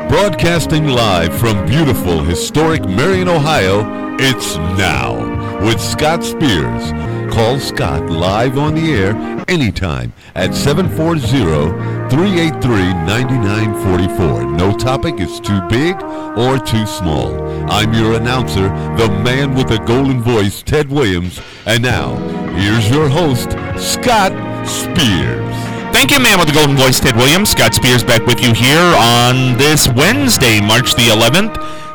Broadcasting live from beautiful, historic Marion, Ohio, it's Now with Scott Spears. Call Scott live on the air anytime at 740-383-9944. No topic is too big or too small. I'm your announcer, the man with the golden voice, Ted Williams. And now, here's your host, Scott Spears. Thank you, man with the golden voice, Ted Williams. Scott Spears back with you here on this Wednesday, March the 11th,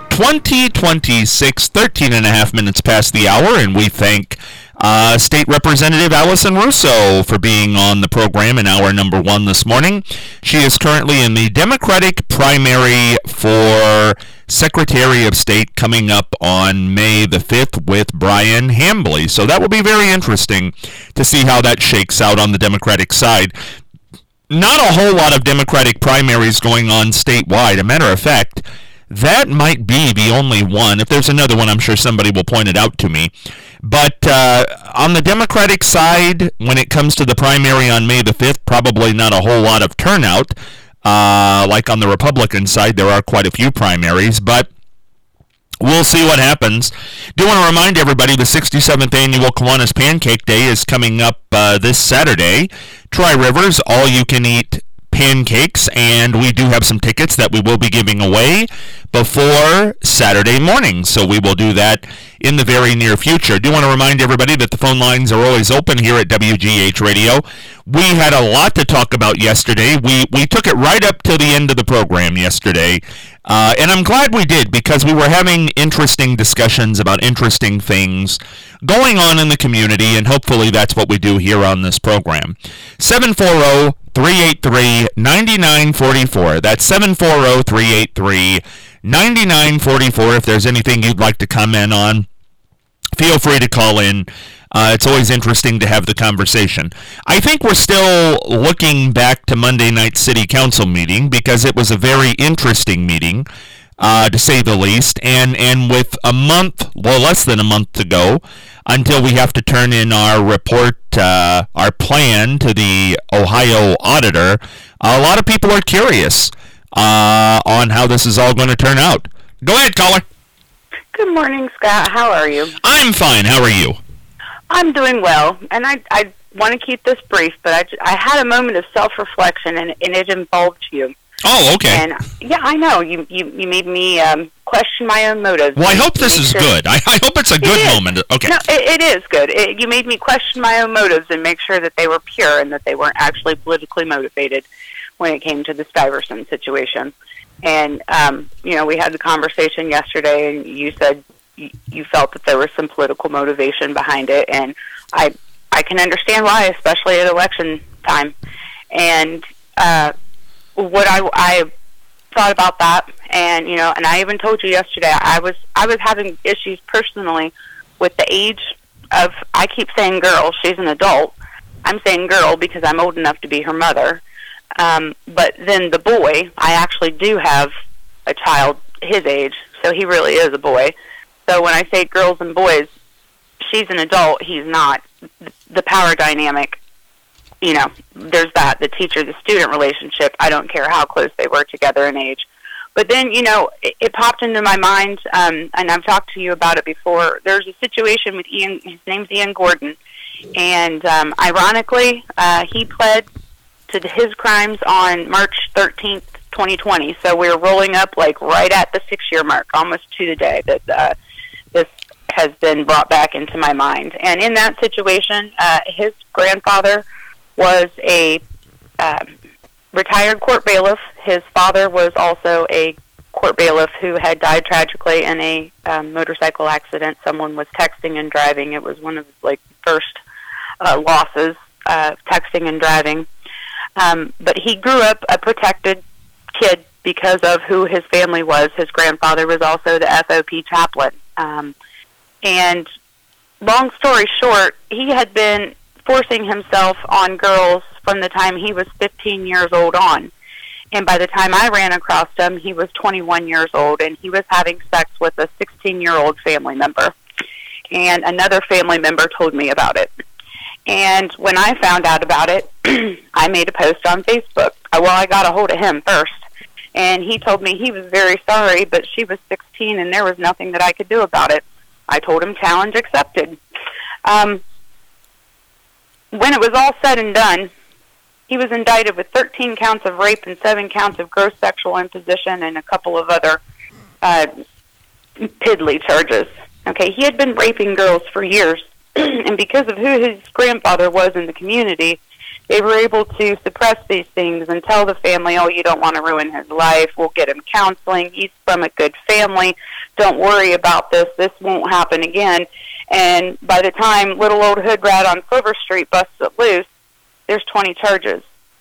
2026, 13 and a half minutes past the hour, and we thank State Representative Allison Russo for being on the program in hour number one this morning. She is currently in the Democratic primary for Secretary of State coming up on May the 5th with Brian Hambly. So that will be very interesting to see how that shakes out on the Democratic side. Not a whole lot of Democratic primaries going on statewide. A matter of fact, that might be the only one. If there's another one, I'm sure somebody will point it out to me. But on the Democratic side, when it comes to the primary on May the 5th, probably not a whole lot of turnout. Like on the Republican side, there are quite a few primaries, but we'll see what happens. Do want to remind everybody the 67th annual Kiwanis Pancake Day is coming up this Saturday. Tri-Rivers, all-you-can-eat pancakes, and we do have some tickets that we will be giving away before Saturday morning, so we will do that in the very near future. Do want to remind everybody that the phone lines are always open here at WGH Radio. We had a lot to talk about yesterday. We took it right up till the end of the program yesterday, and I'm glad we did, because we were having interesting discussions about interesting things going on in the community, and hopefully that's what we do here on this program. 740-383-9944. That's 740-383-9944. If there's anything you'd like to comment on, feel free to call in. It's always interesting to have the conversation. I think we're still looking back to Monday night city council meeting, because it was a very interesting meeting, to say the least, and with a month, well, less than a month to go until we have to turn in our report, our plan to the Ohio auditor. A lot of people are curious on how this is all going to turn out. Go ahead, caller. Good morning, Scott. How are you? I'm fine. How are you? I'm doing well, and I want to keep this brief, but I had a moment of self-reflection, and it involved you. Oh, okay. And yeah, I know you made me question my own motives. Well, I hope this is good. I hope it's a good moment. Okay. No, it is good. You made me question my own motives and make sure that they were pure and that they weren't actually politically motivated when it came to the Stuyvesant situation. And we had the conversation yesterday, and you said you felt that there was some political motivation behind it, and I can understand why, especially at election time. And what I thought about that, and and I even told you yesterday, I was having issues personally with the age of, I keep saying girl, she's an adult. I'm saying girl because I'm old enough to be her mother. But then the boy, I actually do have a child his age, so he really is a boy. So when I say girls and boys, she's an adult, he's not. The power dynamic, there's that, the teacher-the-student relationship. I don't care how close they were together in age. But then, it popped into my mind, and I've talked to you about it before. There's a situation with Ian, his name's Ian Gordon, and ironically, he pled to his crimes on March 13th, 2020. So we're rolling up like right at the 6-year mark, almost to the day that this has been brought back into my mind. And in that situation, his grandfather was a retired court bailiff. His father was also a court bailiff who had died tragically in a motorcycle accident. Someone was texting and driving. It was one of his first losses, texting and driving. But he grew up a protected kid because of who his family was. His grandfather was also the FOP chaplain. And long story short, he had been forcing himself on girls from the time he was 15 years old on. And by the time I ran across him, he was 21 years old, and he was having sex with a 16-year-old family member. And another family member told me about it. And when I found out about it, I made a post on Facebook. Well, I got a hold of him first, And he told me he was very sorry, but she was 16 and there was nothing that I could do about it. I told him challenge accepted. When it was all said and done, he was indicted with 13 counts of rape and 7 counts of gross sexual imposition and a couple of other piddly charges. Okay, he had been raping girls for years, and because of who his grandfather was in the community, they were able to suppress these things and tell the family, oh, you don't want to ruin his life, we'll get him counseling, he's from a good family, don't worry about this won't happen again. And by the time little old hood rat on Silver Street busts it loose, there's 20 charges.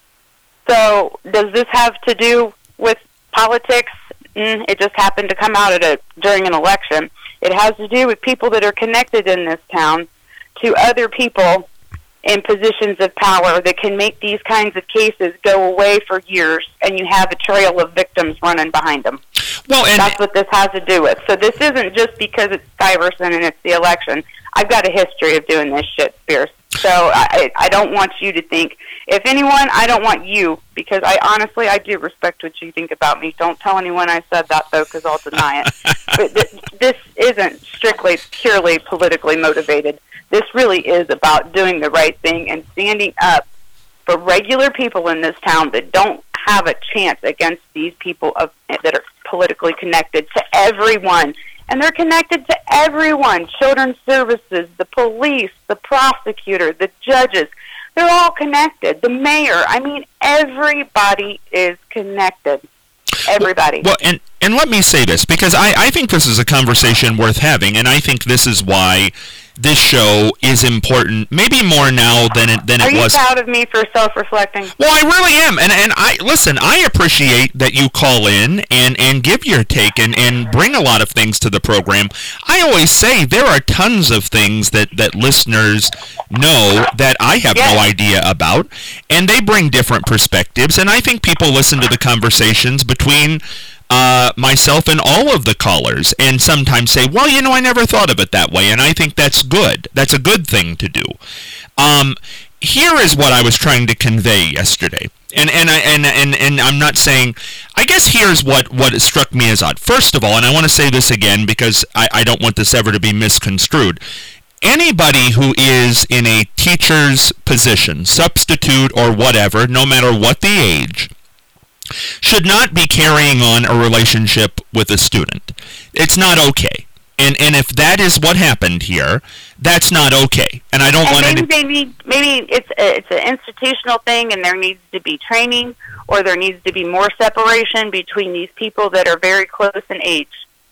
So does this have to do with politics? It just happened to come out during an election. It has to do with people that are connected in this town to other people in positions of power that can make these kinds of cases go away for years, and you have a trail of victims running behind them. Well, and that's what this has to do with. So this isn't just because it's Stuyvesant and it's the election. I've got a history of doing this shit, Spears. So I don't want you to think, if anyone, I don't want you, because I do respect what you think about me. Don't tell anyone I said that, though, because I'll deny it. But this isn't strictly, purely politically motivated. This really is about doing the right thing and standing up for regular people in this town that don't have a chance against these people that are politically connected to everyone. And they're connected to everyone, children's services, the police, the prosecutor, the judges. They're all connected. The mayor. I mean, everybody is connected. Everybody. Well, and let me say this, because I think this is a conversation worth having, and I think this is why this show is important, maybe more now than it was. Are you proud of me for self-reflecting? Well, I really am, and I appreciate that you call in and give your take and bring a lot of things to the program. I always say there are tons of things that listeners know that I have no idea about, and they bring different perspectives, and I think people listen to the conversations between myself and all of the callers, and sometimes say, well, I never thought of it that way, and I think that's good. That's a good thing to do. Here is what I was trying to convey yesterday, and I'm not saying, I guess here's what struck me as odd. First of all, and I want to say this again because I don't want this ever to be misconstrued, anybody who is in a teacher's position, substitute or whatever, no matter what the age, should not be carrying on a relationship with a student. It's not okay. And if that is what happened here, that's not okay. And I don't want to... Maybe it's an institutional thing, and there needs to be training, or there needs to be more separation between these people that are very close in age.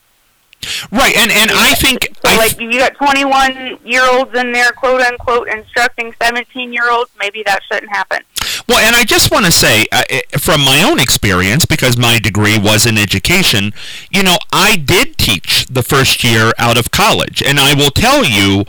Right, and I think... So like, you got 21-year-olds in there, quote-unquote, instructing 17-year-olds, maybe that shouldn't happen. Well, and I just want to say, from my own experience, because my degree was in education, I did teach the first year out of college, and I will tell you,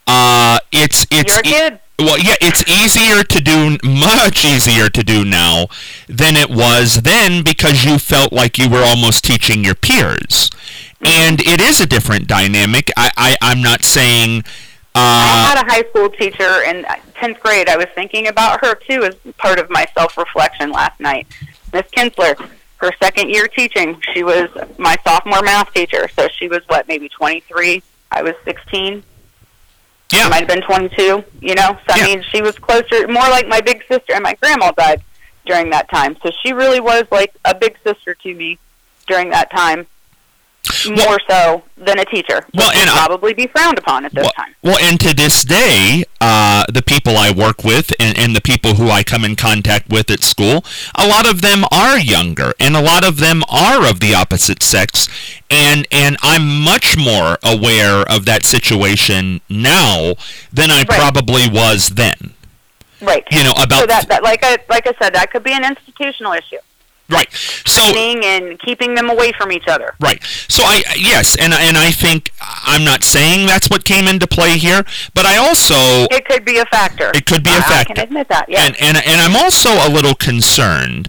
it's You're a kid. Well, yeah, it's easier to do, much easier to do now than it was then, because you felt like you were almost teaching your peers, and it is a different dynamic. I'm not saying... I had a high school teacher in 10th grade. I was thinking about her, too, as part of my self-reflection last night. Miss Kinsler, her second year teaching, she was my sophomore math teacher. So she was, maybe 23? I was 16. Yeah. Might have been 22, So, I mean, she was closer, more like my big sister, and my grandma died during that time. So she really was like a big sister to me during that time. More so than a teacher, which would probably be frowned upon at this time. Well, and to this day, the people I work with and the people who I come in contact with at school, a lot of them are younger, and a lot of them are of the opposite sex, and I'm much more aware of that situation now than I probably was then. Right. About so that like I said, that could be an institutional issue. Right. Training and keeping them away from each other. Right. So and I think, I'm not saying that's what came into play here, but I also... It could be a factor. It could be a factor. I can admit that, yeah. And I'm also a little concerned,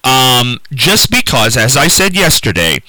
just because, as I said yesterday,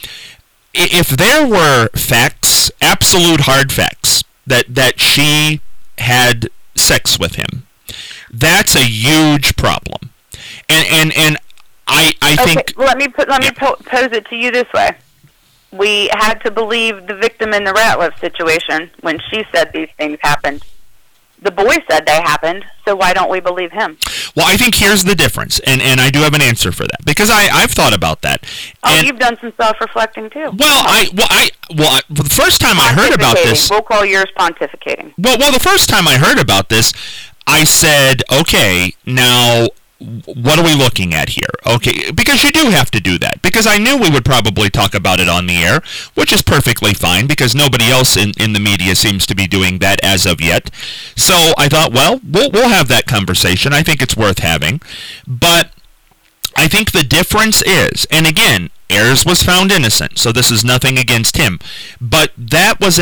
if there were facts, absolute hard facts, that she had sex with him, that's a huge problem. And I think. Let me pose it to you this way. We had to believe the victim in the Ratliff situation when she said these things happened. The boy said they happened, so why don't we believe him? Well, I think here's the difference, and I do have an answer for that, because I've thought about that. Oh, you've done some self-reflecting too. The first time I heard about this, we'll call yours pontificating. Well, the first time I heard about this, I said, okay, now what are we looking at here? Okay, because you do have to do that. Because I knew we would probably talk about it on the air, which is perfectly fine, because nobody else in the media seems to be doing that as of yet. So I thought, well, we'll have that conversation. I think it's worth having. But I think the difference is, and again, Ayers was found innocent, so this is nothing against him. But that was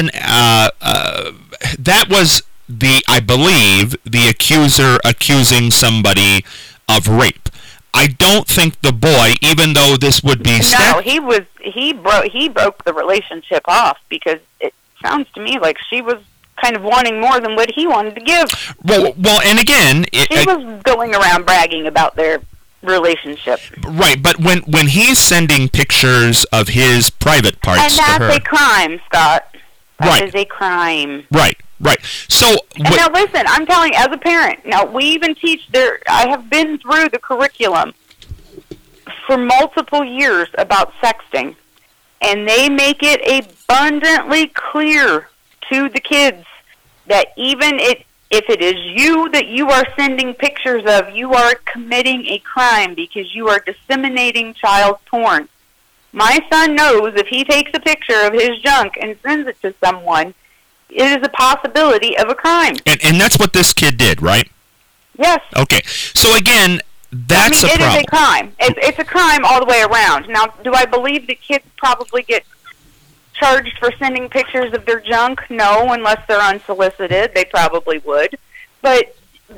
I believe, the accuser accusing somebody of rape. I don't think the boy, even though this would be no, he broke the relationship off, because it sounds to me like she was kind of wanting more than what he wanted to give. Well, and again, she was going around bragging about their relationship. Right, but when he's sending pictures of his private parts to her, and that's a crime, Scott. That is a crime. Right. So now listen, I'm telling you, as a parent, now we even teach I have been through the curriculum for multiple years about sexting, and they make it abundantly clear to the kids that even if it is you that you are sending pictures of, you are committing a crime because you are disseminating child porn. My son knows if he takes a picture of his junk and sends it to someone, it is a possibility of a crime. And that's what this kid did, right? Yes. Okay. So again, that's a problem. It is a crime. It's a crime all the way around. Now, do I believe that kids probably get charged for sending pictures of their junk? No, unless they're unsolicited. They probably would. But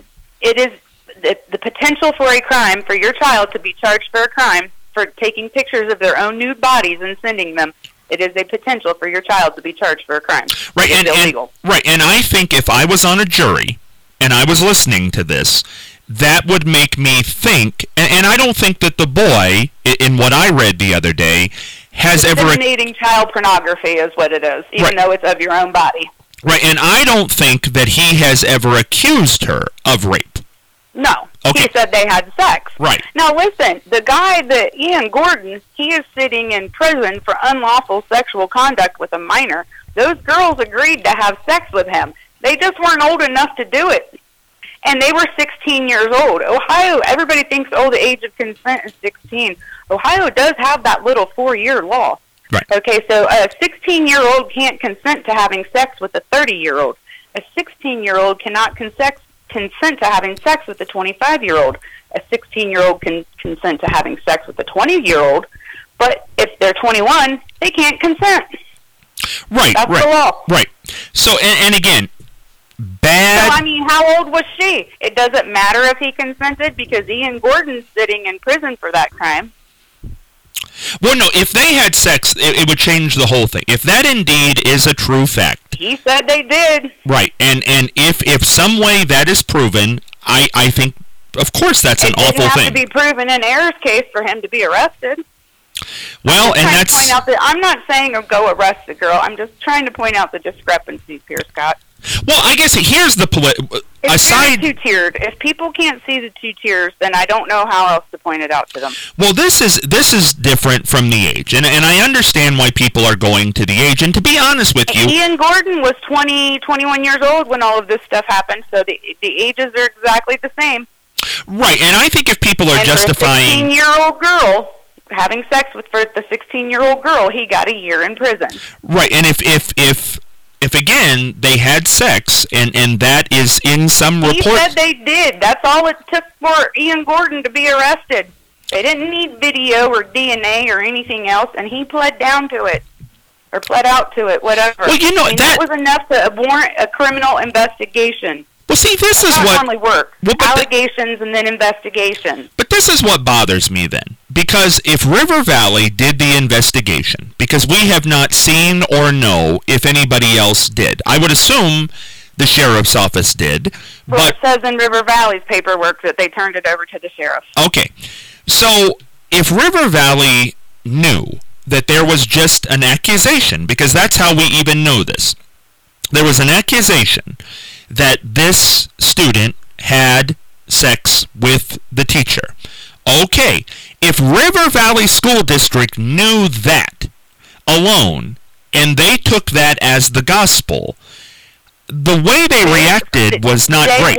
it is the potential for a crime, for your child to be charged for a crime, for taking pictures of their own nude bodies and sending them. It is a potential for your child to be charged for a crime. Right, it's illegal. And I think if I was on a jury and I was listening to this, that would make me think, and I don't think that the boy, in what I read the other day, has ever... Disseminating child pornography is what it is, even though it's of your own body. Right, and I don't think that he has ever accused her of rape. No. Okay. He said they had sex. Right. Now listen, the guy Ian Gordon, he is sitting in prison for unlawful sexual conduct with a minor. Those girls agreed to have sex with him. They just weren't old enough to do it. And they were 16 years old. Ohio, everybody thinks, the age of consent is 16. Ohio does have that little 4-year law. Right. Okay, so a 16-year-old can't consent to having sex with a 30-year-old. A 16-year-old cannot consent to having sex with a 25-year-old. A 16-year-old can consent to having sex with a 20-year-old, but if they're 21, they can't consent. Right, That's the law. Right. So, and again, bad... So, I mean, how old was she? It doesn't matter if he consented because Ian Gordon's sitting in prison for that crime. Well, no, if they had sex, it would change the whole thing. If that indeed is a true fact... He said they did. Right, and if some way that is proven, I think, of course, that's an awful thing. It didn't have to be proven in Ayers' case for him to be arrested. Well, and that's... I'm not saying go arrest the girl. I'm just trying to point out the discrepancies here, Scott. Well, I guess here's the It's two-tiered. If people can't see the two tiers, then I don't know how else to point it out to them. Well, this is different from the age, and I understand why people are going to the age. And to be honest with you, Ian Gordon was 21 years old when all of this stuff happened, so the ages are exactly the same. Right, and I think if people are justifying... For a 16-year-old girl having sex with the 16-year-old girl, he got a year in prison. Right, and if again they had sex and that is in some report... He said they did. That's all it took for Ian Gordon to be arrested. They didn't need video or DNA or anything else, and he pled down to it. Or pled out to it, whatever. Well, that was enough to warrant a criminal investigation. Well, see, this is what normally works. Allegations and then investigation. But this is what bothers me then. Because if River Valley did the investigation, because we have not seen or know if anybody else did, I would assume the sheriff's office did. Well, it says in River Valley's paperwork that they turned it over to the sheriff. Okay. So if River Valley knew that there was just an accusation, because that's how we even know this, there was an accusation that this student had sex with the teacher. Okay, if River Valley School District knew that alone, and they took that as the gospel, the way they reacted was not great.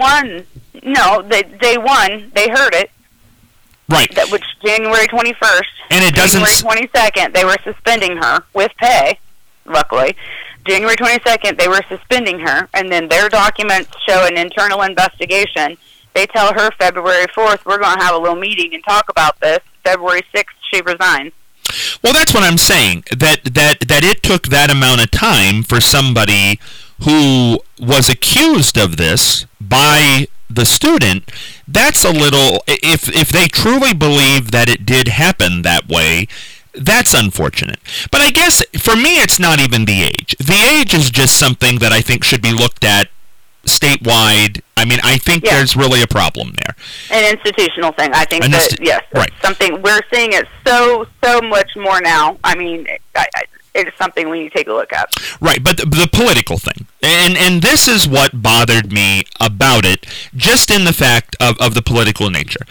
Day one, they heard it. Right. That was January 21st. And it doesn't... January 22nd, they were suspending her with pay, luckily. January 22nd, they were suspending her, and then their documents show an internal investigation. They tell her February 4th, we're going to have a little meeting and talk about this. February 6th, she resigns. Well, that's what I'm saying, that it took that amount of time for somebody who was accused of this by the student. That's a little, if they truly believe that it did happen that way, that's unfortunate. But I guess, for me, it's not even the age. The age is just something that I think should be looked at statewide. I mean, I think there's really a problem there. An institutional thing. I think yes, right. Something we're seeing it so much more now. I mean, it's something we need to take a look at. Right, but the political thing, and this is what bothered me about it, just in the fact of the political nature.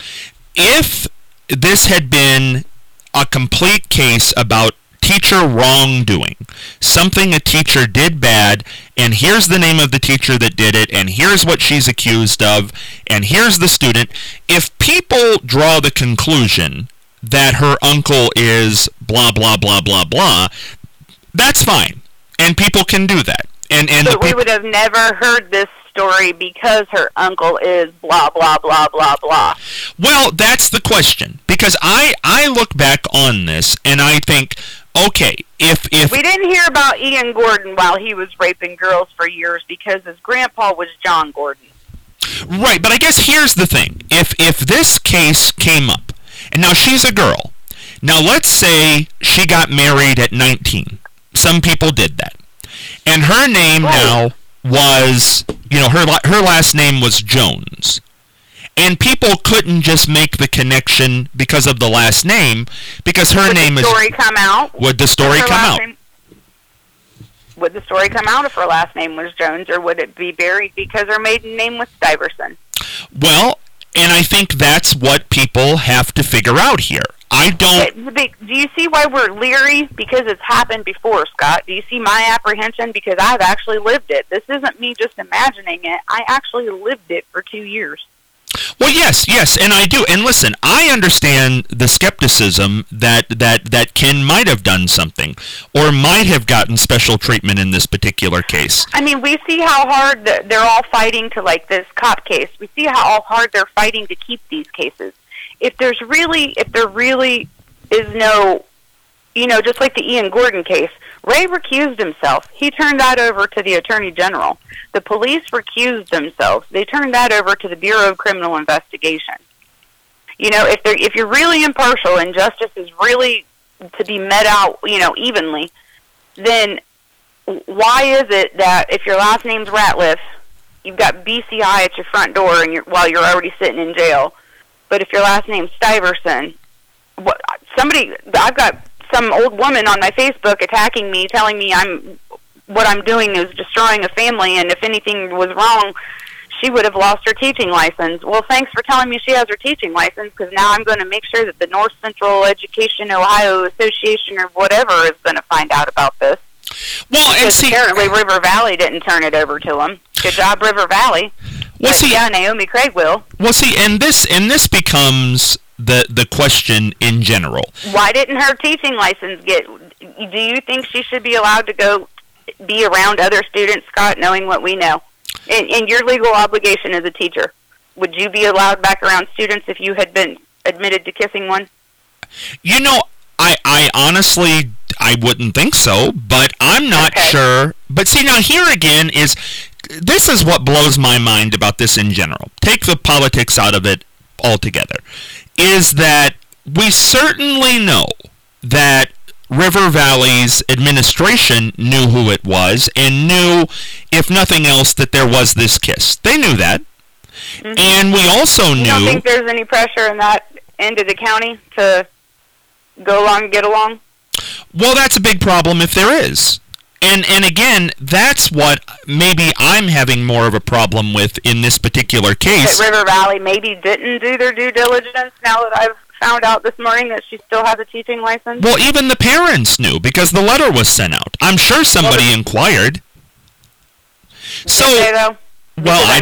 If this had been a complete case about teacher wrongdoing, something a teacher did bad, and here's the name of the teacher that did it, and here's what she's accused of, and here's the student, if people draw the conclusion that her uncle is blah, blah, blah, blah, blah, that's fine, and people can do that. But we would have never heard this story because her uncle is blah, blah, blah, blah, blah. Well, that's the question, because I look back on this, and I think, okay, if... We didn't hear about Ian Gordon while he was raping girls for years because his grandpa was John Gordon. Right, but I guess here's the thing. If this case came up, and now she's a girl, now let's say she got married at 19. Some people did that. And her name now was, her last name was Jones. And people couldn't just make the connection because of the last name, because her name is... Would the story come out? Would the story come out? Would the story come out if her last name was Jones, or would it be buried because her maiden name was Stuyvesant? Well, and I think that's what people have to figure out here. I don't... Do you see why we're leery? Because it's happened before, Scott. Do you see my apprehension? Because I've actually lived it. This isn't me just imagining it. I actually lived it for 2 years. Well, yes, and I do. And listen, I understand the skepticism that Ken might have done something, or might have gotten special treatment in this particular case. I mean, we see how hard they're all fighting to, like, this cop case. We see how hard they're fighting to keep these cases. If there really is no, just like the Ian Gordon case, Ray recused himself. He turned that over to the Attorney General. The police recused themselves. They turned that over to the Bureau of Criminal Investigation. If you're really impartial and justice is really to be met out, evenly, then why is it that if your last name's Ratliff, you've got BCI at your front door while you're already sitting in jail? But if your last name's Stuyvesant, I've got some old woman on my Facebook attacking me, telling me what I'm doing is destroying a family, and if anything was wrong, she would have lost her teaching license. Well, thanks for telling me she has her teaching license, because now I'm going to make sure that the North Central Education Ohio Association or whatever is going to find out about this. Well, because apparently River Valley didn't turn it over to them. Good job, River Valley. Well, Naomi Craig will. Well, and this becomes the question in general. Why didn't her teaching license get? Do you think she should be allowed to go be around other students, Scott, knowing what we know? And your legal obligation as a teacher, would you be allowed back around students if you had been admitted to kissing one? I honestly, I wouldn't think so, but I'm not sure. But see, now here again this is what blows my mind about this in general. Take the politics out of it altogether. Is that we certainly know that River Valley's administration knew who it was and knew, if nothing else, that there was this kiss. They knew that. Mm-hmm. And we also knew... You don't think there's any pressure in that end of the county to go along and get along? Well, that's a big problem if there is. And again, that's what maybe I'm having more of a problem with in this particular case. That River Valley maybe didn't do their due diligence now that I've found out this morning that she still has a teaching license? Well, even the parents knew because the letter was sent out. I'm sure somebody inquired. So, I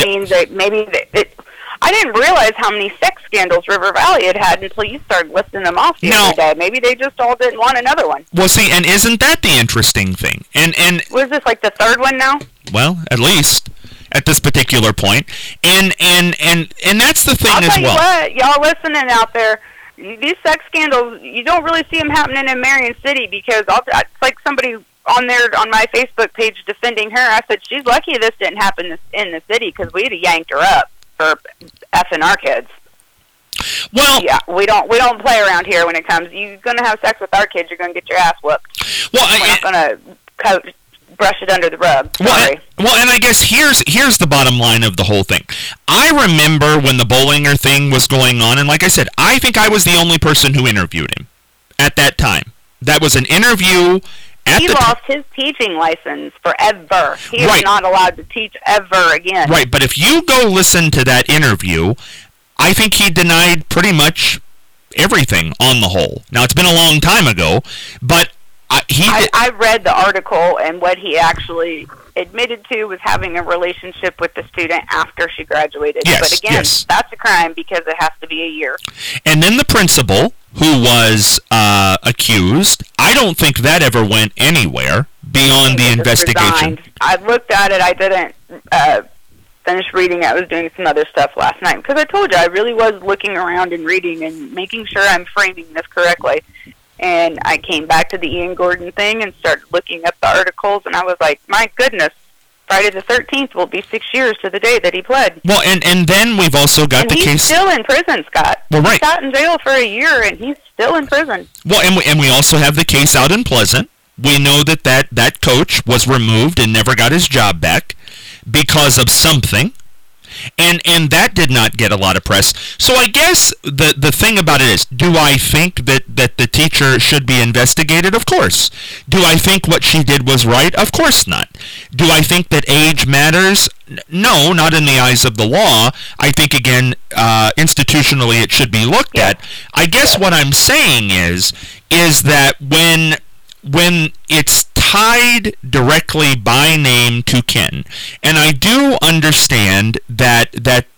didn't realize how many sex scandals River Valley had until you started listing them off the other day. Maybe they just all didn't want another one. Well, see, and isn't that the interesting thing? And was this like the third one now? Well, at least at this particular point, and that's the thing as well. I'll tell you what, y'all listening out there, these sex scandals, you don't really see them happening in Marion City because it's like somebody on my Facebook page defending her. I said she's lucky this didn't happen in the city because we'd have yanked her up for effing our kids. Well, yeah, we don't play around here when it comes. You're gonna have sex with our kids, you're gonna get your ass whooped. Well, we're not gonna brush it under the rug. Sorry. Well, and I guess here's the bottom line of the whole thing. I remember when the Bollinger thing was going on, and like I said, I think I was the only person who interviewed him at that time. That was an interview. He lost his teaching license forever. He is not allowed to teach ever again. Right, but if you go listen to that interview, I think he denied pretty much everything on the whole. Now, it's been a long time ago, but I read the article, and what he actually admitted to was having a relationship with the student after she graduated. Yes, but again, that's a crime because it has to be a year. And then the principal, who was accused, I don't think that ever went anywhere beyond the investigation. I looked at it. I didn't finish reading. I was doing some other stuff last night because I told you I really was looking around and reading and making sure I'm framing this correctly. And I came back to the Ian Gordon thing and started looking up the articles, and I was like, my goodness, Friday the 13th will be 6 years to the day that he pled. Well, and then we've also got the case. He's still in prison, Scott. Well, right. He sat in jail for a year, and he's still in prison. Well, and we also have the case out in Pleasant. We know that coach was removed and never got his job back because of something. And that did not get a lot of press. So I guess the thing about it is, do I think that the teacher should be investigated? Of course. Do I think what she did was right? Of course not. Do I think that age matters? No, not in the eyes of the law. I think, again, institutionally it should be looked at. I guess what I'm saying is that when it's tied directly by name to Ken, and I do understand that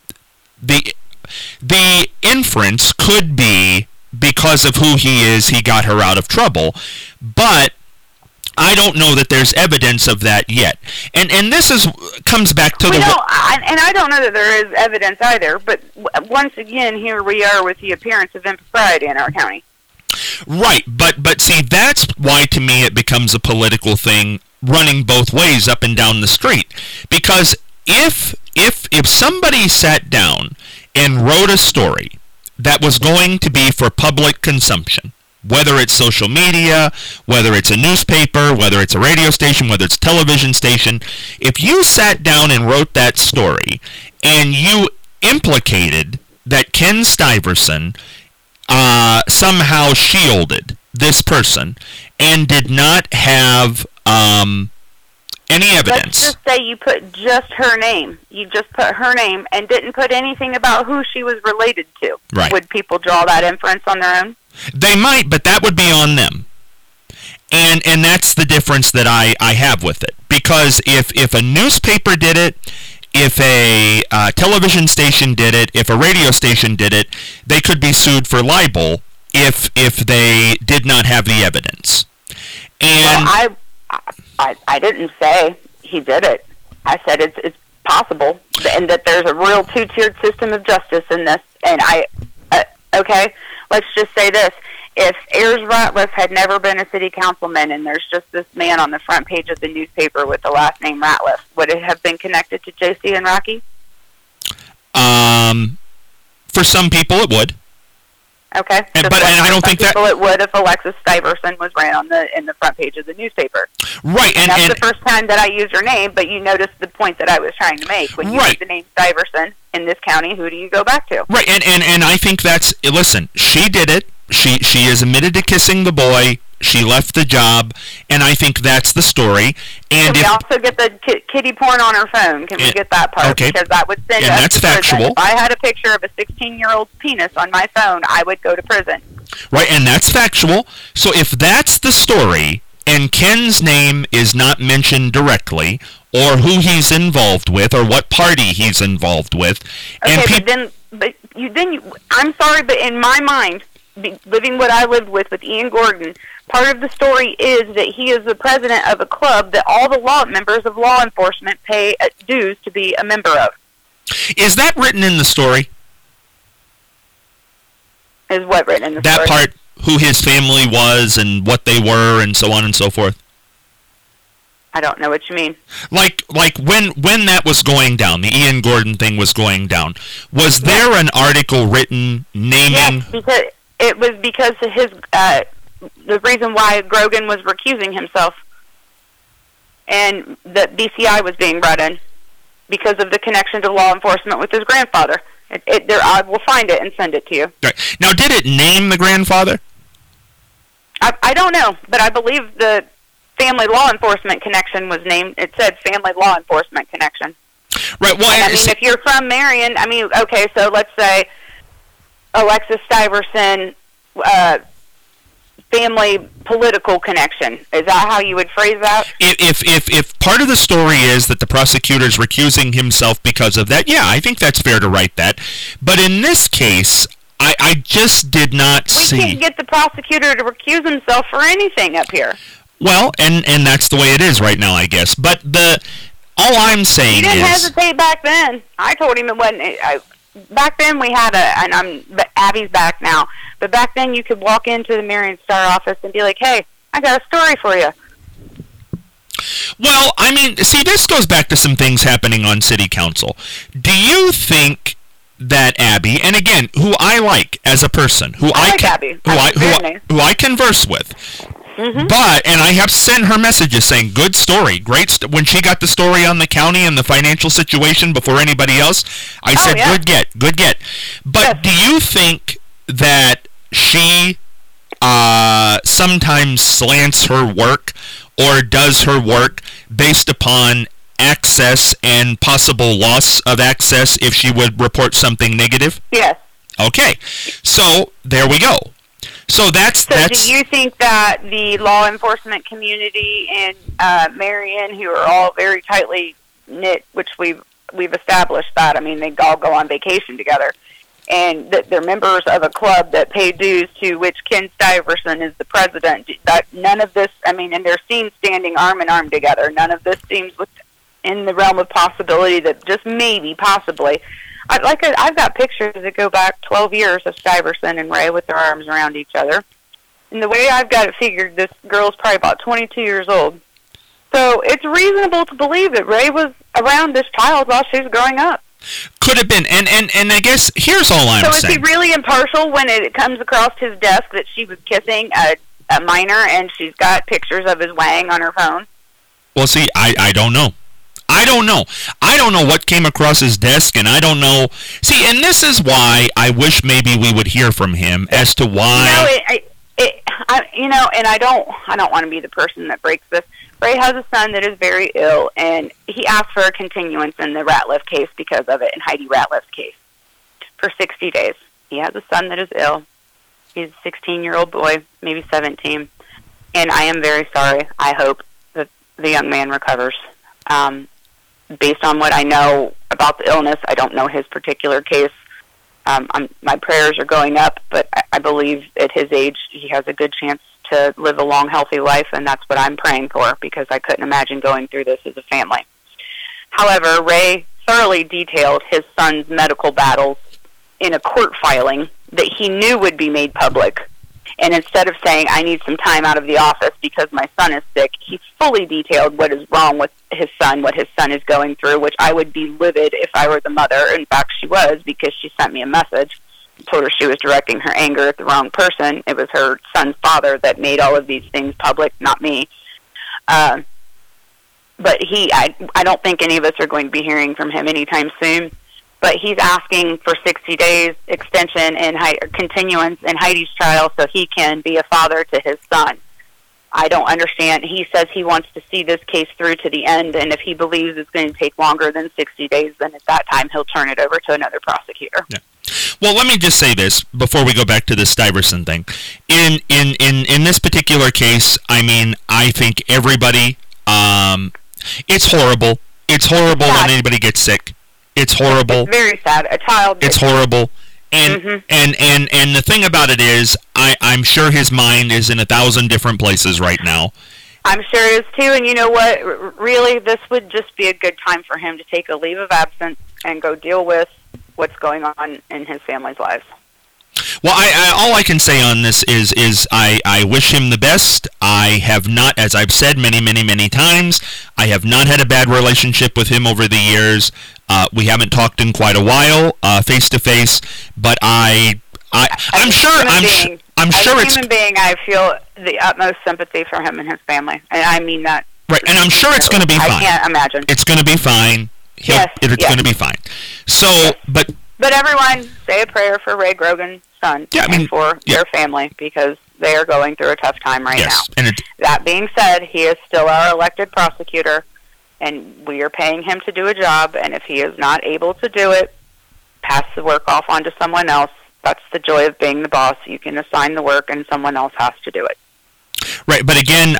the inference could be because of who he is, he got her out of trouble, but I don't know that there's evidence of that yet. And this comes back to and I don't know that there is evidence either, but once again, here we are with the appearance of impropriety in our county. Right, but see, that's why to me it becomes a political thing running both ways up and down the street. Because if somebody sat down and wrote a story that was going to be for public consumption, whether it's social media, whether it's a newspaper, whether it's a radio station, whether it's a television station, if you sat down and wrote that story and you implicated that Ken Stuyvesant somehow shielded this person and did not have any evidence. Let's just say you put just her name. You just put her name and didn't put anything about who she was related to. Right. Would people draw that inference on their own? They might, but that would be on them. And that's the difference that I have with it. Because if a newspaper did it, if a television station did it, if a radio station did it, they could be sued for libel if they did not have the evidence. And I didn't say he did it. I said it's possible, and that there's a real two-tiered system of justice in this. And okay, let's just say this. If Ayers Ratliff had never been a city councilman and there's just this man on the front page of the newspaper with the last name Ratliff, would it have been connected to JC and Rocky? For some people it would. Okay. But I don't think that... it would if Alexis Stuyvesant was ran in the front page of the newspaper. Right. And that's the first time that I used her name, but you noticed the point that I was trying to make. When you use the name Stuyvesant in this county, who do you go back to? Right. And I think that's... Listen, she did it. she is admitted to kissing the boy. She left the job, and I think that's the story. And can we also get the kitty porn on her phone? Can we get that part? Okay. Because that would send us that's to prison. factual. If I had a picture of a 16-year-old's penis on my phone, I would go to prison. Right, and that's factual. So if that's the story, and Ken's name is not mentioned directly, or who he's involved with, or what party he's involved with, okay, I'm sorry, but in my mind, living what I lived with Ian Gordon, part of the story is that he is the president of a club that all the members of law enforcement pay dues to be a member of. Is that written in the story? Is what written in the story? That part, who his family was and what they were and so on and so forth? I don't know what you mean. Like when that was going down, the Ian Gordon thing was going down, was there an article written naming... Yes, because it was because of his... the reason why Grogan was recusing himself and the BCI was being brought in because of the connection to law enforcement with his grandfather. I will find it and send it to you. Right. Now, did it name the grandfather? I don't know, but I believe the family law enforcement connection was named. It said family law enforcement connection. Right. Well, I mean, if you're from Marion, I mean, okay, so let's say Alexis Stuyvesant, family political connection. Is that how you would phrase that? If part of the story is that the prosecutor's recusing himself because of that, yeah, I think that's fair to write that. But in this case, I just did not see... We can't get the prosecutor to recuse himself for anything up here. Well, and that's the way it is right now, I guess. But all I'm saying is... He didn't hesitate back then. I told him it wasn't... back then we had Abby's back now, but back then you could walk into the Marion Star office and be like, hey, I got a story for you. Well, I mean, see, this goes back to some things happening on city council. Do you think that Abby, and again, who I like as a person, who I converse with, but, and I have sent her messages saying, good story, great, when she got the story on the county and the financial situation before anybody else, I said, yeah. Good get. But do you think that she sometimes slants her work or does her work based upon access and possible loss of access if she would report something negative? Yes. Okay, so there we go. So that's. Do you think that the law enforcement community in Marion, who are all very tightly knit, which we've established that, I mean, they all go on vacation together, and that they're members of a club that pay dues to which Ken Stuyvesant is the president, that none of this, I mean, and they're seen standing arm in arm together, none of this seems in the realm of possibility that just maybe, possibly. I've got pictures that go back 12 years of Stuyvesant and Ray with their arms around each other. And the way I've got it figured, this girl's probably about 22 years old. So it's reasonable to believe that Ray was around this child while she was growing up. Could have been. And I guess here's all I'm saying. So is he really impartial when it comes across his desk that she was kissing a minor and she's got pictures of his wang on her phone? Well, see, I don't know. I don't know. I don't know what came across his desk, and I don't know. See, and this is why I wish maybe we would hear from him as to why. And I don't want to be the person that breaks this. Ray has a son that is very ill, and he asked for a continuance in the Ratliff case because of it, in Heidi Ratliff's case, for 60 days. He has a son that is ill. He's a 16-year-old boy, maybe 17, and I am very sorry. I hope that the young man recovers. Based on what I know about the illness, I don't know his particular case. My prayers are going up, but I believe at his age he has a good chance to live a long, healthy life, and that's what I'm praying for, because I couldn't imagine going through this as a family. However, Ray thoroughly detailed his son's medical battles in a court filing that he knew would be made public. And instead of saying, I need some time out of the office because my son is sick, he fully detailed what is wrong with his son, what his son is going through, which I would be livid if I were the mother. In fact, she was, because she sent me a message, told her she was directing her anger at the wrong person. It was her son's father that made all of these things public, not me. But I don't think any of us are going to be hearing from him anytime soon. but he's asking for 60 days extension and continuance in Heidi's trial so he can be a father to his son. I don't understand. He says he wants to see this case through to the end, and if he believes it's going to take longer than 60 days, then at that time he'll turn it over to another prosecutor. Yeah. Well, let me just say this before we go back to the Stuyvesant thing. In this particular case, I mean, I think everybody, it's horrible. It's horrible when anybody gets sick. It's horrible. It's very sad. A child. It's horrible. And and the thing about it is, I'm sure his mind is in 1,000 different places right now. I'm sure it is too. And you know what? Really, this would just be a good time for him to take a leave of absence and go deal with what's going on in his family's lives. Well, all I can say on this is I wish him the best. I have not, as I've said many times, I have not had a bad relationship with him over the years. We haven't talked in quite a while, face to face, but I'm sure it's human being. I feel the utmost sympathy for him and his family, and I mean that. Right, and I'm sure it's going to be fine. I can't imagine. It's going to be fine. It's going to be fine. So, but everyone, say a prayer for Ray Grogan's son and for their family, because they are going through a tough time right now. And that being said, he is still our elected prosecutor, and we are paying him to do a job, and if he is not able to do it, pass the work off onto someone else. That's the joy of being the boss. You can assign the work, and someone else has to do it. Right, but again,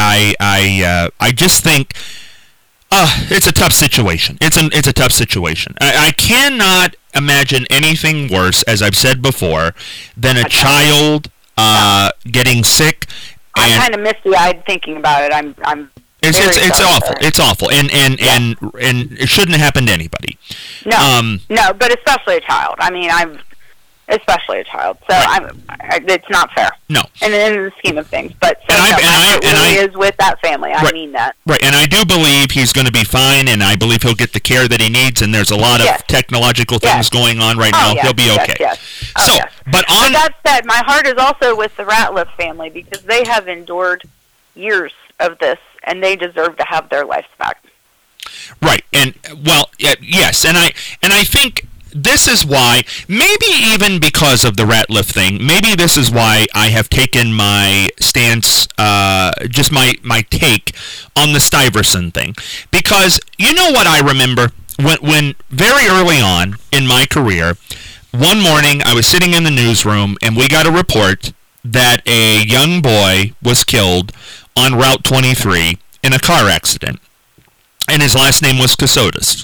I just think it's a tough situation. It's a tough situation. I cannot imagine anything worse, as I've said before, than a child getting sick. I'm kind of misty-eyed thinking about it. It's awful. It's awful, and it shouldn't happen to anybody. No, but especially a child. I mean, especially a child. So right. It's not fair. No. And in the scheme of things, but he is with that family. I mean that. Right, and I do believe he's going to be fine, and I believe he'll get the care that he needs. And there's a lot of technological things going on right now. Yes, he'll be okay. Yes. But that said, my heart is also with the Ratliff family, because they have endured years of this, and they deserve to have their lives back. Right, and yes, and I think this is why, maybe even because of the Ratliff thing, maybe this is why I have taken my stance, just my take on the Stuyvesant thing. Because you know what I remember? When very early on in my career, one morning I was sitting in the newsroom and we got a report that a young boy was killed on Route 23 in a car accident. And his last name was Casotis.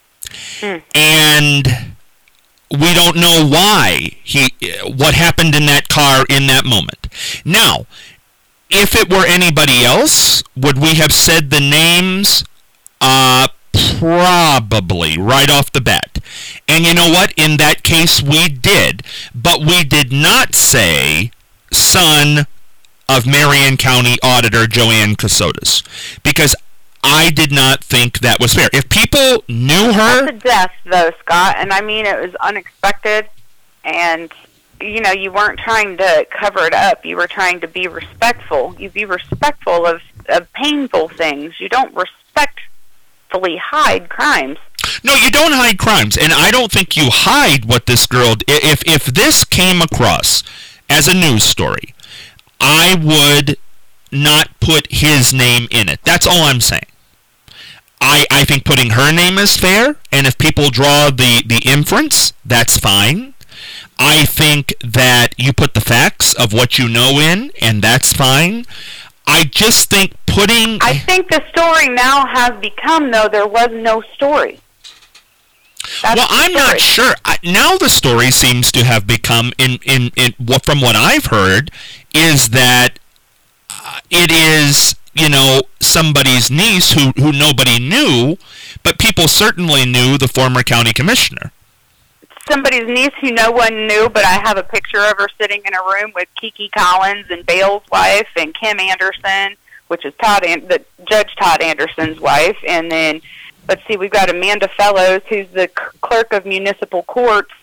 And we don't know what happened in that car in that moment. Now, if it were anybody else, would we have said the names? Probably, right off the bat. And you know what? In that case, we did. But we did not say son of Marion County Auditor Joanne Casotis, because I did not think that was fair. If people knew her... It's a death, though, Scott, and I mean, it was unexpected, and, you weren't trying to cover it up. You were trying to be respectful. You be respectful of painful things. You don't respectfully hide crimes. No, you don't hide crimes, and I don't think you hide what this girl... If this came across as a news story, I would not put his name in it. That's all I'm saying. I think putting her name is fair, and if people draw the inference, that's fine. I think that you put the facts of what you know in, and that's fine. I just think I think the story now has become, though, there was no story. I'm not sure. Now the story seems to have become, from what I've heard, is that it is... somebody's niece who nobody knew, but people certainly knew the former county commissioner. Somebody's niece who no one knew, but I have a picture of her sitting in a room with Kiki Collins and Bale's wife and Kim Anderson, which is Judge Todd Anderson's wife. And then, let's see, we've got Amanda Fellows, who's the clerk of municipal courts.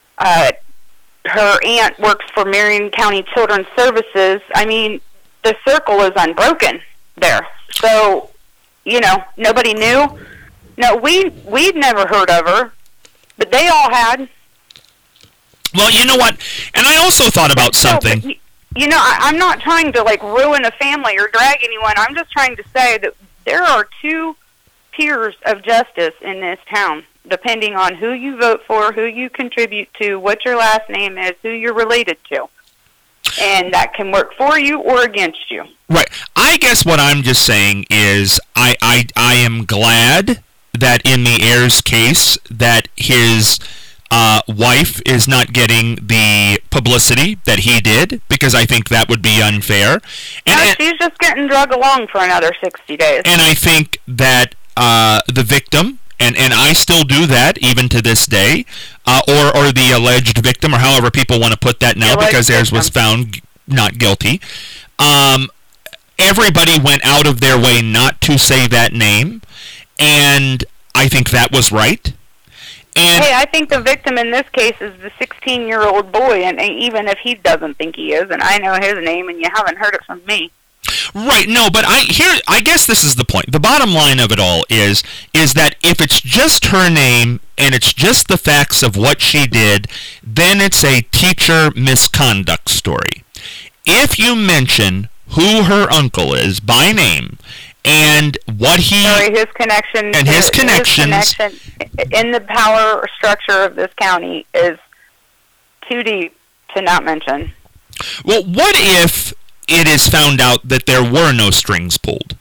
Her aunt works for Marion County Children's Services. I mean, the circle is unbroken there. So, nobody knew. No, we'd never heard of her. But they all had. Well, you know what? And I also thought about something. No, you know, I'm not trying to, like, ruin a family or drag anyone. I'm just trying to say that there are two tiers of justice in this town, depending on who you vote for, who you contribute to, what your last name is, who you're related to. And that can work for you or against you. Right. I guess what I'm just saying is I am glad that in the Ayers case that his wife is not getting the publicity that he did, because I think that would be unfair. And she's just getting drug along for another 60 days. And I think that the victim, and I still do that even to this day, or the alleged victim, or however people want to put that now, because Ayers was found not guilty. Everybody went out of their way not to say that name, and I think that was right. And hey, I think the victim in this case is the 16-year-old boy, and even if he doesn't think he is, and I know his name, and you haven't heard it from me. Right, no, but I guess this is the point. The bottom line of it all is that if it's just her name and it's just the facts of what she did, then it's a teacher misconduct story. If you mention who her uncle is by name and what his connection and his connections in the power structure of this county is too deep to not mention. Well, what if it is found out that there were no strings pulled?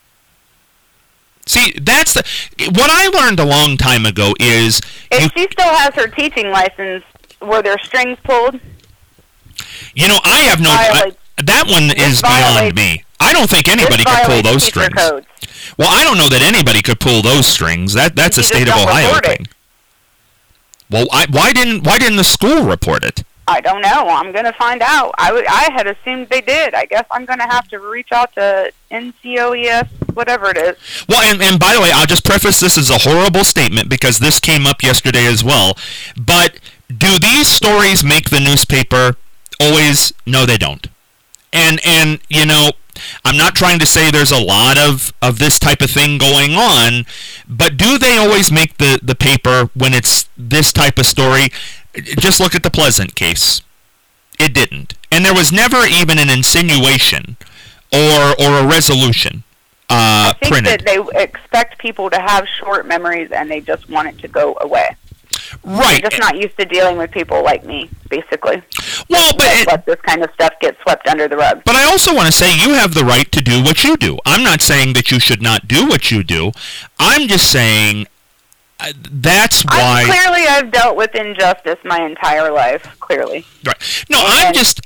See, that's what I learned a long time ago is... If she still has her teaching license, were there strings pulled? You know, I have no... that one is beyond me. I don't think anybody could pull those strings. Codes. Well, I don't know that anybody could pull those strings. That's a state of Ohio thing. Well, why didn't the school report it? I don't know. I'm going to find out. I had assumed they did. I guess I'm going to have to reach out to NCOES, whatever it is. Well, and by the way, I'll just preface this as a horrible statement because this came up yesterday as well. But do these stories make the newspaper? Always? No, they don't. And you know, I'm not trying to say there's a lot of this type of thing going on, but do they always make the paper when it's this type of story? Just look at the Pleasant case. It didn't. And there was never even an insinuation or a resolution printed. I think that they expect people to have short memories and they just want it to go away. Right. They're just not used to dealing with people like me, basically. Well, but let this kind of stuff get swept under the rug. But I also want to say you have the right to do what you do. I'm not saying that you should not do what you do. I'm just saying that's why... I've dealt with injustice my entire life, clearly. Right. No, I'm just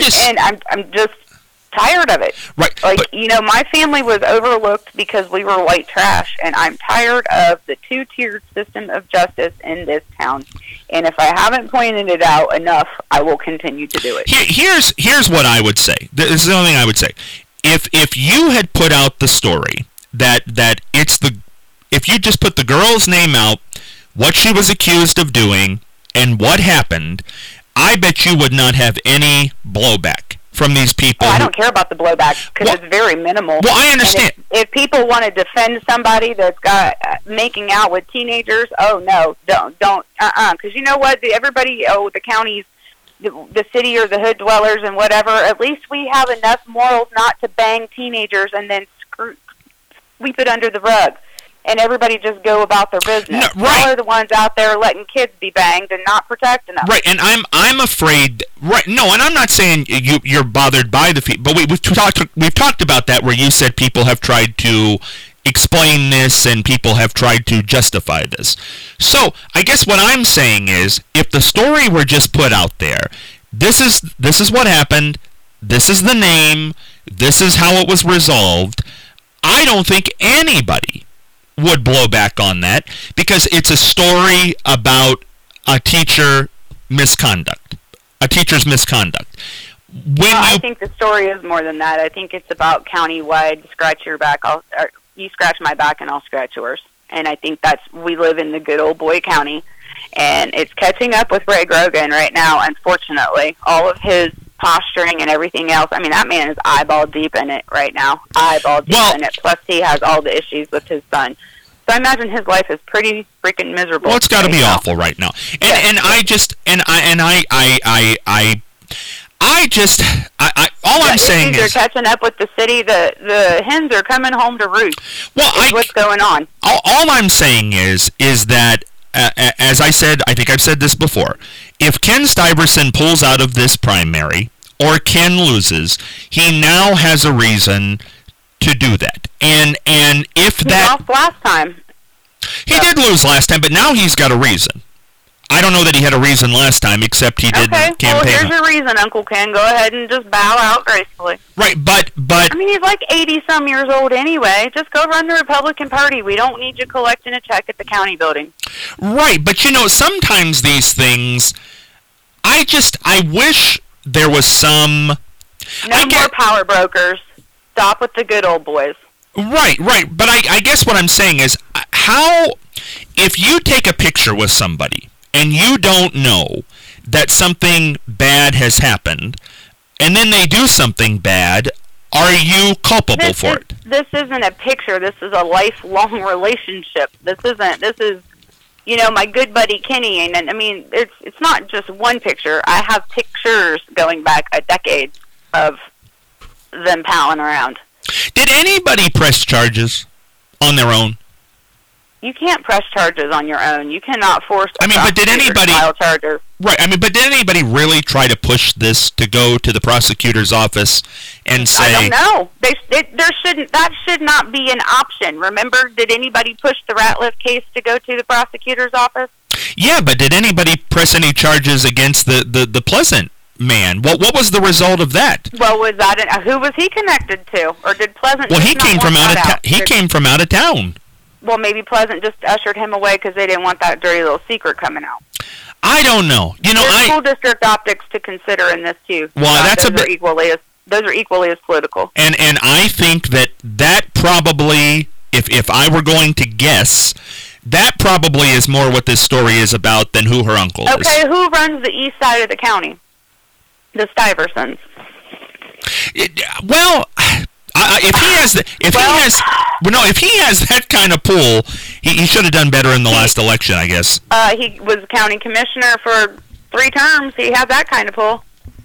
tired of it. Right. Like, but, you know, my family was overlooked because we were white trash, and I'm tired of the two-tiered system of justice in this town. And if I haven't pointed it out enough, I will continue to do it. Here's what I would say. This is the only thing I would say. If you had put out the story that if you just put the girl's name out, what she was accused of doing, and what happened, I bet you would not have any blowback from these people. I don't care about the blowback because it's very minimal. Well, I understand. If people want to defend somebody that's got making out with teenagers, oh no, don't, because you know what? Everybody, the counties, the city or the hood dwellers and whatever. At least we have enough morals not to bang teenagers and then sweep it under the rug. And everybody just go about their business. No, right. Y'all are the ones out there letting kids be banged and not protecting them. Right, and I'm afraid. Right, no, and I'm not saying you're bothered by the but we've talked about that where you said people have tried to explain this and people have tried to justify this. So I guess what I'm saying is, if the story were just put out there, this is what happened. This is the name. This is how it was resolved. I don't think anybody would blow back on that because it's a story about a teacher's misconduct. I think the story is more than that. I think it's about countywide scratch your back. You scratch my back and I'll scratch yours. And I think we live in the good old boy county, and it's catching up with Ray Grogan right now, unfortunately. All of his posturing and everything else. I mean, that man is eyeball deep in it right now. Eyeball deep in it. Plus, he has all the issues with his son. So I imagine his life is pretty freaking miserable. Well, it's got to be awful right now. And all I'm saying is they're catching up with the city. The hens are coming home to roost. Well, what's going on? All I'm saying is that, as I said, I think I've said this before, if Ken Stuyvesant pulls out of this primary or Ken loses, he now has a reason to do that. And if he that... lost last time. He did lose last time, but now he's got a reason. I don't know that he had a reason last time, except he did campaign. Okay, well, here's your reason, Uncle Ken. Go ahead and just bow out gracefully. Right, but... I mean, he's like 80-some years old anyway. Just go run the Republican Party. We don't need you collecting a check at the county building. Right, but sometimes these things... I wish there was some... No more power brokers. Stop with the good old boys. Right. But I guess what I'm saying is, how... If you take a picture with somebody, and you don't know that something bad has happened, and then they do something bad, are you culpable for it? This isn't a picture. This is a lifelong relationship. This is, my good buddy Kenny. And I mean, it's not just one picture. I have pictures going back a decade of them palling around. Did anybody press charges on their own? You can't press charges on your own. You cannot force a prosecutor to file charges. Right. I mean, but did anybody really try to push this to go to the prosecutor's office and say... I don't know. That should not be an option. Remember, did anybody push the Ratliff case to go to the prosecutor's office? Yeah, but did anybody press any charges against the Pleasant man? What was the result of that? Well, who was he connected to? Or did Pleasant... Well, he came from out of town. He came from out of town. Well, maybe Pleasant just ushered him away because they didn't want that dirty little secret coming out. I don't know. There's school district optics to consider in this too. Well, those are equally as political. And I think that probably, if I were going to guess, that probably is more what this story is about than who her uncle is. Okay, who runs the east side of the county? The Stuyvesants. If he has that kind of pull, he should have done better in the last election, I guess. He was county commissioner for 3 terms. He had that kind of pull.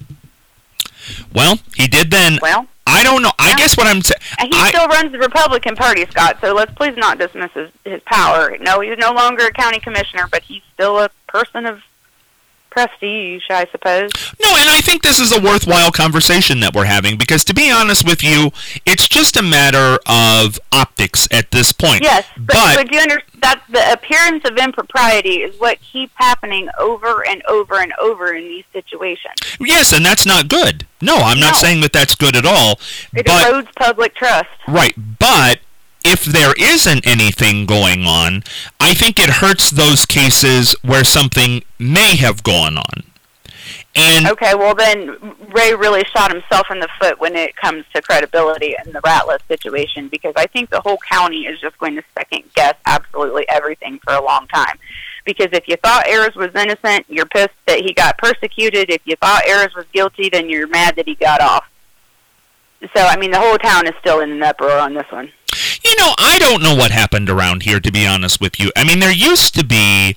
Well, he did then. Well, I don't know. I guess what I'm saying... He still runs the Republican Party, Scott, so let's please not dismiss his power. No, he's no longer a county commissioner, but he's still a person of prestige, I suppose. No, and I think this is a worthwhile conversation that we're having, because to be honest with you, it's just a matter of optics at this point. Yes, but you understand that the appearance of impropriety is what keeps happening over and over and over in these situations. Yes, and that's not good. No, I'm not saying that that's good at all. It erodes public trust. Right, but if there isn't anything going on, I think it hurts those cases where something may have gone on. And okay, well then Ray really shot himself in the foot when it comes to credibility in the Ratliff situation, because I think the whole county is just going to second guess absolutely everything for a long time. Because if you thought Ayers was innocent, you're pissed that he got persecuted. If you thought Ayers was guilty, then you're mad that he got off. So, I mean, the whole town is still in an uproar on this one. I don't know what happened around here, to be honest with you. I mean, there used to be,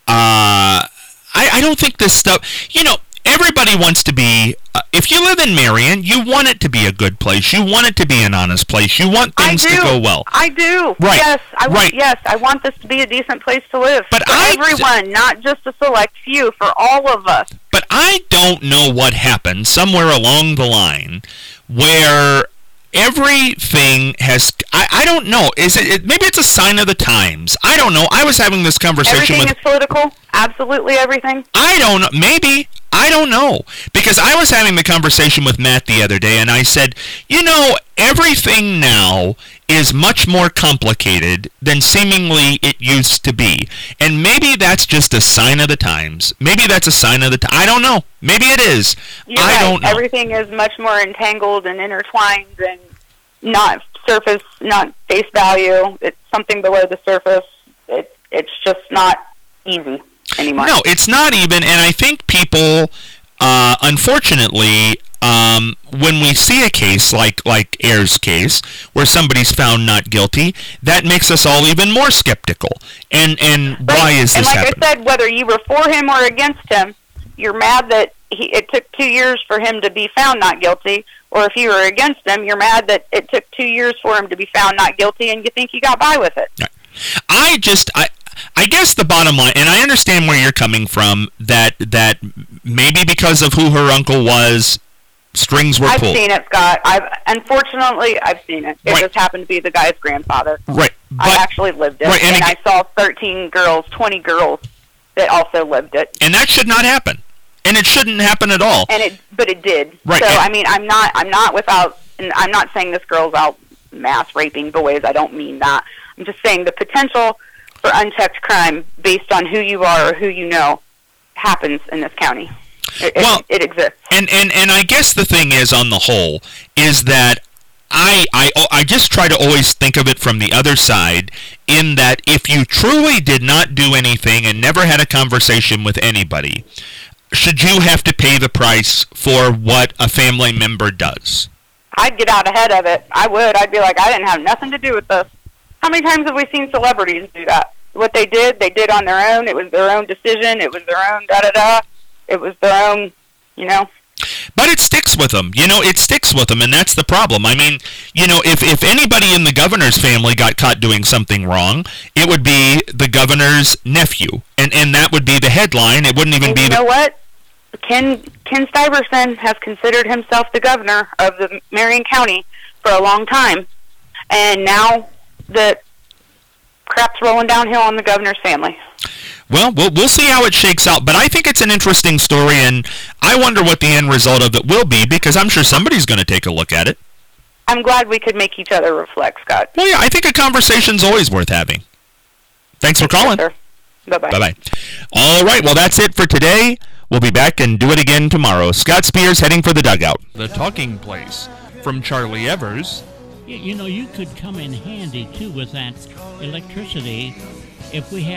I don't think this stuff, everybody wants to be, if you live in Marion, you want it to be a good place. You want it to be an honest place. You want things to go well. I do. Right. Yes, I want this to be a decent place to live. But for everyone, not just a select few, for all of us. But I don't know what happened somewhere along the line where everything has... I don't know. Is it maybe it's a sign of the times. I don't know. I was having this conversation everything is political? Absolutely everything? I don't know. Maybe. I don't know. Because I was having the conversation with Matt the other day, and I said, everything now is much more complicated than seemingly it used to be. And maybe that's just a sign of the times. Maybe that's a sign of the time. I don't know. Maybe it is. I don't know. Everything is much more entangled and intertwined and not surface, not face value. It's something below the surface. It's just not easy anymore. No, it's not even, and I think people, unfortunately, when we see a case like Ayers' case, where somebody's found not guilty, that makes us all even more skeptical. And why is this happening? And like I said, whether you were for him or against him, you're mad that it took 2 years for him to be found not guilty, or if you were against him, you're mad that it took 2 years for him to be found not guilty, and you think you got by with it. I guess the bottom line, and I understand where you're coming from, that maybe because of who her uncle was, strings were pulled. I've seen it, Scott. Unfortunately, I've seen it. It just happened to be the guy's grandfather. Right. I actually lived it, and I saw 13 girls, 20 girls that also lived it. And that should not happen. And it shouldn't happen at all. But it did. Right. So I mean, I'm not saying this girl's out mass raping boys. I don't mean that. I'm just saying the potential for unchecked crime based on who you are or who you know happens in this county. It exists. And I guess the thing is, on the whole, is that I just try to always think of it from the other side, in that if you truly did not do anything and never had a conversation with anybody, should you have to pay the price for what a family member does? I'd get out ahead of it. I would. I'd be like, I didn't have nothing to do with this. How many times have we seen celebrities do that? What they did on their own. It was their own decision. It was their own da-da-da. It was their own, But it sticks with them. It sticks with them, and that's the problem. I mean, if anybody in the governor's family got caught doing something wrong, it would be the governor's nephew, and that would be the headline. It wouldn't even be. You know what? Ken Stuyvesant has considered himself the governor of the Marion County for a long time, and now the crap's rolling downhill on the governor's family. Well, we'll see how it shakes out, but I think it's an interesting story, and I wonder what the end result of it will be, because I'm sure somebody's going to take a look at it. I'm glad we could make each other reflect, Scott. Well, yeah, I think a conversation's always worth having. Thanks for calling. Yes, sir. Bye-bye. Bye-bye. All right, well, that's it for today. We'll be back and do it again tomorrow. Scott Spears heading for the dugout. The Talking Place from Charlie Evers. You could come in handy, too, with that electricity if we have